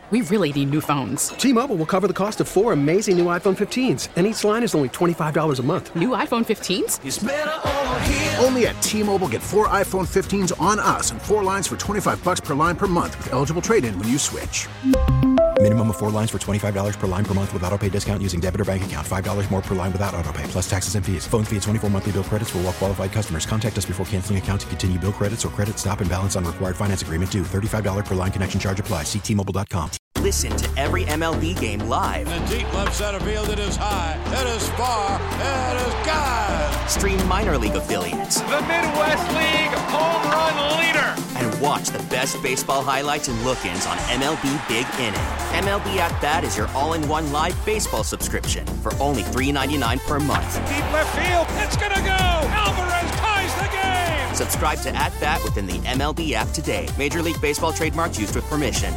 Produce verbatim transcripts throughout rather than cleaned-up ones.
We really need new phones. T-Mobile will cover the cost of four amazing new iPhone fifteens, and each line is only twenty-five dollars a month. New iPhone fifteens? It's better over here. Only at T-Mobile, get four iPhone fifteens on us and four lines for twenty-five dollars per line per month with eligible trade-in when you switch. Minimum of four lines for twenty-five dollars per line per month with autopay discount using debit or bank account. five dollars more per line without autopay, plus taxes and fees. Phone fee at twenty-four monthly bill credits for well-qualified customers. Contact us before canceling account to continue bill credits or credit stop and balance on required finance agreement due. thirty-five dollars per line connection charge applies. See T Mobile dot com. Listen to every M L B game live. In the deep left center field, it is high, it is far, it is gone. Stream minor league affiliates. The Midwest League home run leader. And watch the best baseball highlights and look-ins on M L B Big Inning. M L B At Bat is your all-in-one live baseball subscription for only three dollars and ninety-nine cents per month. Deep left field, it's gonna go. Alvarez ties the game. Subscribe to At Bat within the M L B app today. Major League Baseball trademarks used with permission.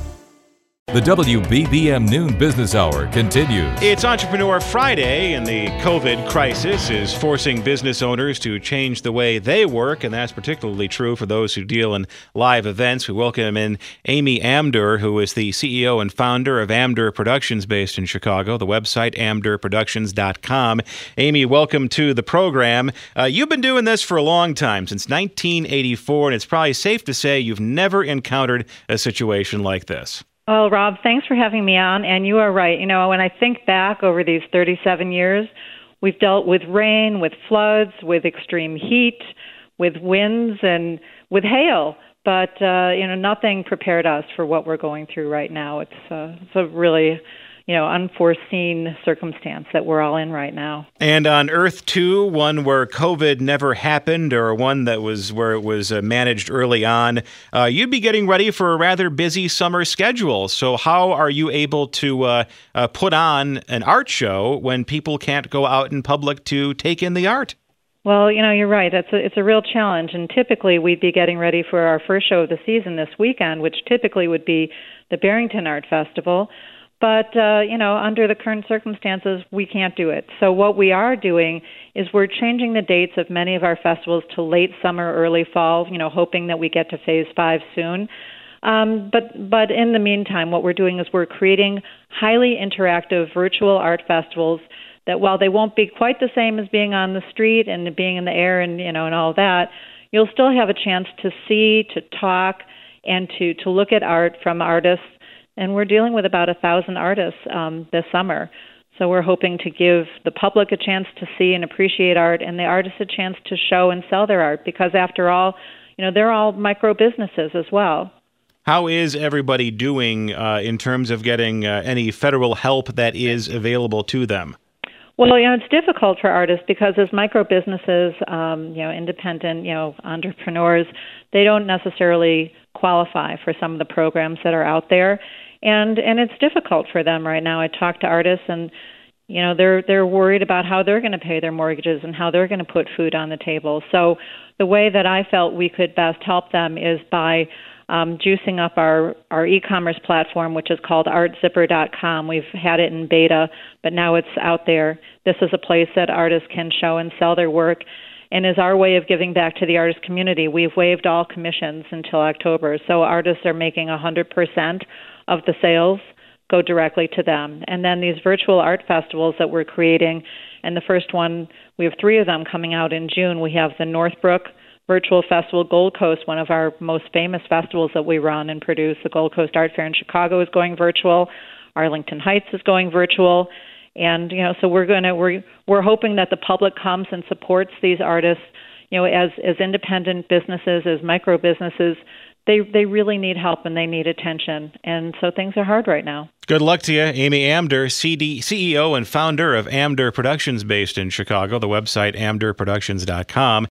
The W B B M Noon Business Hour continues. It's Entrepreneur Friday, and the COVID crisis is forcing business owners to change the way they work, and that's particularly true for those who deal in live events. We welcome in Amy Amdur, who is the C E O and founder of Amdur Productions based in Chicago, the website amdur productions dot com. Amy, welcome to the program. Uh, you've been doing this for a long time, since nineteen eighty-four, and it's probably safe to say you've never encountered a situation like this. Well, Rob, thanks for having me on. And you are right. You know, when I think back over these thirty-seven years, we've dealt with rain, with floods, with extreme heat, with winds, and with hail. But, uh, you know, nothing prepared us for what we're going through right now. It's, uh, it's a really, you know, unforeseen circumstance that we're all in right now. And on Earth two, one where COVID never happened, or one that was where it was uh, managed early on, uh, you'd be getting ready for a rather busy summer schedule. So how are you able to uh, uh, put on an art show when people can't go out in public to take in the art? Well, you know, you're right. It's a, it's a real challenge. And typically we'd be getting ready for our first show of the season this weekend, which typically would be the Barrington Art Festival. But, uh, you know, under the current circumstances, we can't do it. So what we are doing is we're changing the dates of many of our festivals to late summer, early fall, you know, hoping that we get to phase five soon. Um, but, but in the meantime, what we're doing is we're creating highly interactive virtual art festivals that, while they won't be quite the same as being on the street and being in the air and, you know, and all that, you'll still have a chance to see, to talk, and to, to look at art from artists. And we're dealing with about a thousand artists um, this summer. So we're hoping to give the public a chance to see and appreciate art, and the artists a chance to show and sell their art, because after all, you know, they're all micro businesses as well. How is everybody doing uh, in terms of getting uh, any federal help that is available to them? Well, you know, it's difficult for artists because as micro businesses, um, you know, independent, you know, entrepreneurs, they don't necessarily qualify for some of the programs that are out there. And and it's difficult for them right now. I talk to artists, and you know they're they're worried about how they're going to pay their mortgages and how they're going to put food on the table. So the way that I felt we could best help them is by um, juicing up our our e-commerce platform, which is called art zipper dot com. We've had it in beta, but now it's out there. This is a place that artists can show and sell their work, and is our way of giving back to the artist community. We've waived all commissions until October, so artists are making one hundred percent of the sales go directly to them. And then these virtual art festivals that we're creating, and the first one, we have three of them coming out in June. We have the Northbrook Virtual Festival Gold Coast, one of our most famous festivals that we run and produce. The Gold Coast Art Fair in Chicago is going virtual. Arlington Heights is going virtual. And, you know, so we're going to, we're, we're hoping that the public comes and supports these artists, you know, as, as independent businesses, as micro businesses. They they really need help and they need attention. And so things are hard right now. Good luck to you. Amy Amdur, C D, C E O and founder of Amdur Productions based in Chicago, the website amdur productions dot com.